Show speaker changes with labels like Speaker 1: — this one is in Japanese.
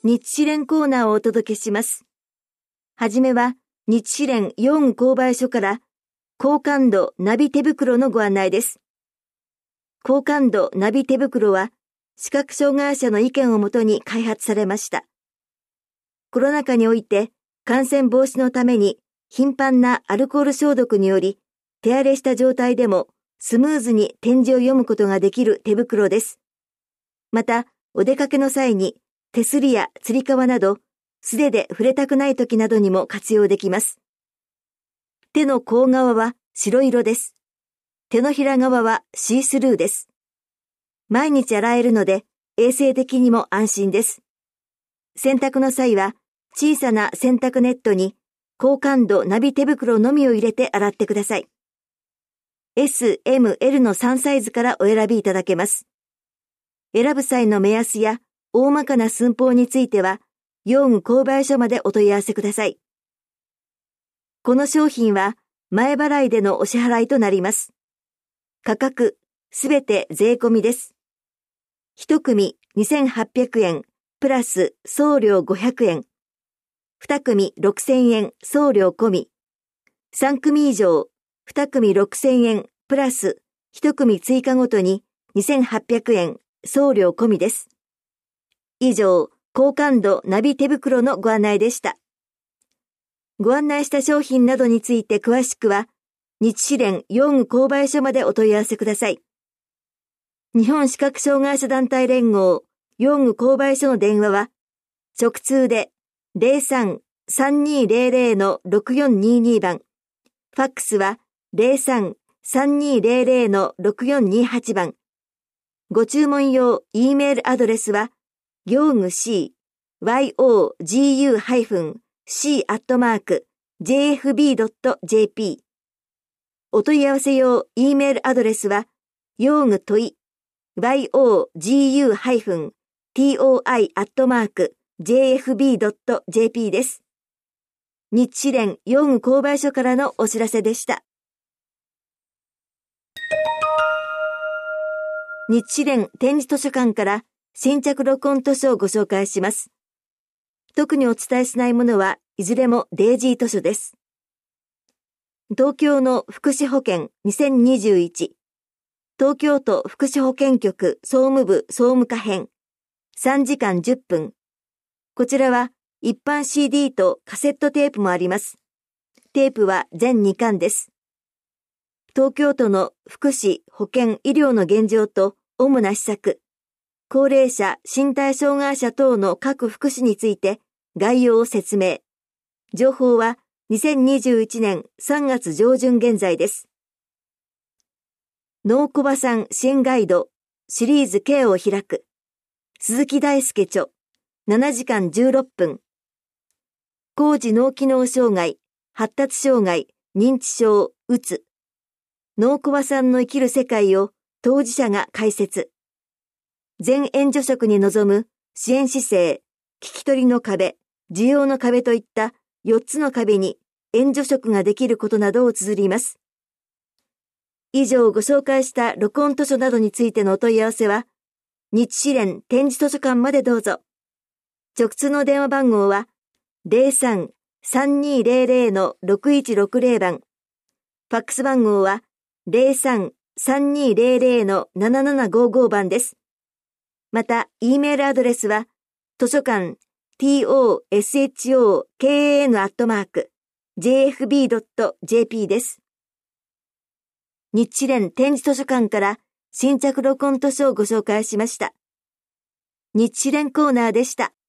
Speaker 1: 日支連コーナーをお届けします。はじめは、日支連用具購買所から、高感度ナビ手袋のご案内です。高感度ナビ手袋は、視覚障害者の意見をもとに開発されました。コロナ禍において、感染防止のために、頻繁なアルコール消毒により、手荒れした状態でも、スムーズに点字を読むことができる手袋です。また、お出かけの際に、手すりやつり革など、素手で触れたくない時などにも活用できます。手の甲側は白色です。手のひら側はシースルーです。毎日洗えるので衛生的にも安心です。洗濯の際は小さな洗濯ネットに高感度ナビ手袋のみを入れて洗ってください。S、M、L の3サイズからお選びいただけます。選ぶ際の目安や大まかな寸法については用具購買所までお問い合わせください。この商品は前払いでのお支払いとなります。価格、すべて税込みです。一組2800円、プラス送料500円。二組6000円、送料込み。三組以上、二組6000円、プラス一組追加ごとに2800円、送料込みです。以上、高感度ナビ手袋のご案内でした。ご案内した商品などについて詳しくは、日支連用具購買所までお問い合わせください。日本視覚障害者団体連合用具購買所の電話は、直通で 03-3200-6422 番、ファックスは 03-3200-6428 番、ご注文用 E メールアドレスは、用具 C、yogu-c@jfb.jp。お問い合わせ用 E メールアドレスは、用具問い、yogu-toi@jfb.jp です。日支連用具購買所からのお知らせでした。日支連展示図書館から新着録音図書をご紹介します。特にお伝えしないものはいずれもデイジー図書です。東京の福祉保険2021、東京都福祉保健局総務部総務課編、3時間10分。こちらは一般 CD とカセットテープもあります。テープは全2巻です。東京都の福祉、保健、医療の現状と主な施策、高齢者、身体障害者等の各福祉について概要を説明。情報は2021年3月上旬現在です。脳小葉さん支援ガイドシリーズ K を開く。鈴木大輔著。7時間16分。高次脳機能障害、発達障害、認知症、うつ。脳小葉さんの生きる世界を当事者が解説。全援助職に臨む支援姿勢、聞き取りの壁、需要の壁といった4つの壁に援助職ができることなどを綴ります。以上ご紹介した録音図書などについてのお問い合わせは、日支連展示図書館までどうぞ。直通の電話番号は 03-3200-6160 番。ファックス番号は 03-3200-7755 番です。また、E メールアドレスは、図書館 toshokan@jfb.jp です。日支連展示図書館から新着録音図書をご紹介しました。日支連コーナーでした。